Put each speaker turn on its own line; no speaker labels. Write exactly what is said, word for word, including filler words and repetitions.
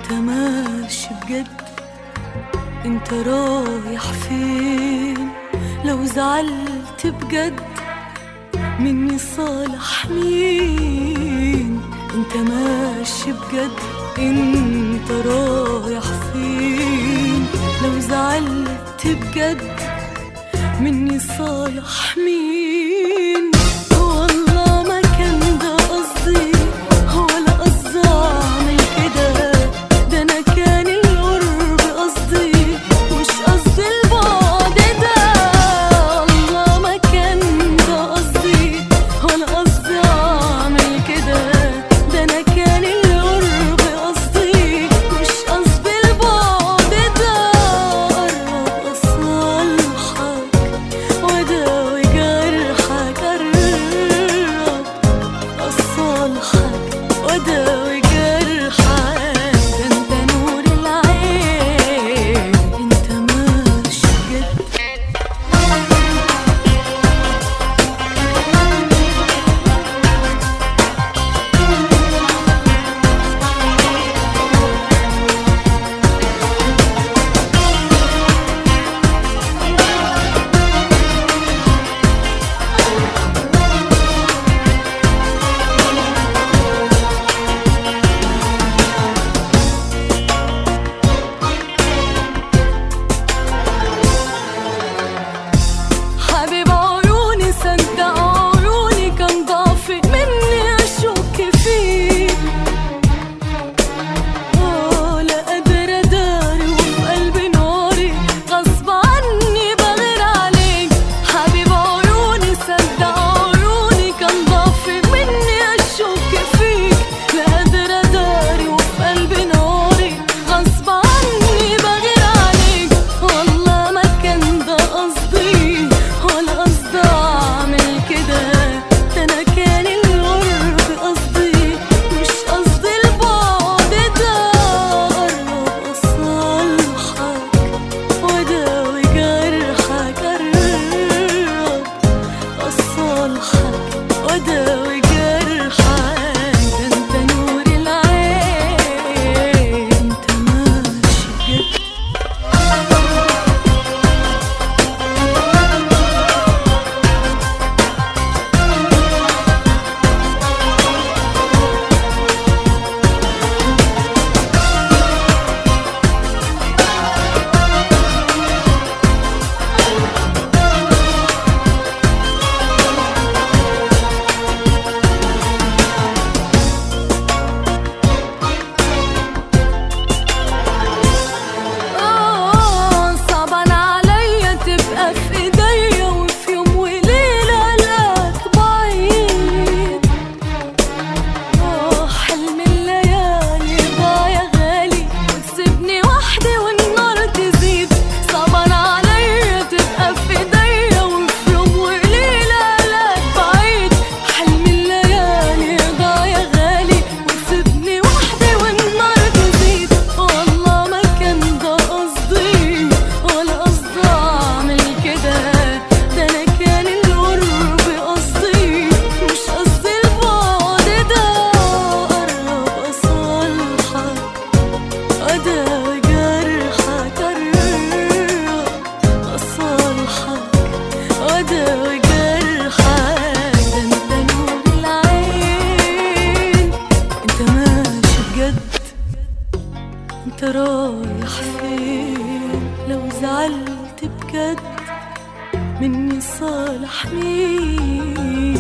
انت ماشي بجد؟ انت رايح فين؟ لو زعلت بجد مني صالح مين؟ انت ماشي بجد؟ انت رايح فين؟ لو زعلت بجد مني صالح مين؟ والله ما كان ده قصدي ولا قصدي اعمل كده، ده انا كان القرب قصدي مش قصدي البعد ده. والله ما كان ده قصدي ولا قصدي اعمل كده، ده انا كان القرب قصدي مش قصدي البعد ده. قرب اصالحك واداوي جرحك، قرب اصالحك واداوي جرحك، ده انت نور العين، انت ماشي بجد. حبيب عيوني صدق عيوني كان ضعف مني اشك فيك، اه لا قادرة اداري وفي قلبي ناري غصب عني بغير عليك. حبيب عيوني صدق عيوني كان ضعف مني اشك فيك، لا قادرة اداري وفي قلبي ناري غصب عني بغير عليك. والله ما كان ده قصدي ولا قصدي اعمل كده، ده انا كان القرب قصدي مش قصدي البعد ده. قرب اصالحك واداوي جرحك، قرب اصالحك واداوي جرحك، ده انت نور العين، انت ماشي بجد. آه صعبان عليا تبقى في ايديا وفي يوم وليلة الاقيك بعيد. آه حلم الليالي ضاع يا غالي وتسيبني وحدي والنار تزيد. صعبان عليا تبقى في ايديا وفي يوم وليلة الاقيك بعيد. حلم الليالي ضاع يا غالي وتسيبني وحدي والنار تزيد. والله ما كان ده قصدي ولا قصدي اعمل كده، ده انا كان القرب قصدي مش قصدي البعد ده. قرب اصالحك واداوي جرحك، قرب اصالحك واداوي جرحك، ده انت نور العين، انت ماشي بجد. انت رايح فين؟ لو زعلت بجد مني صالح مين؟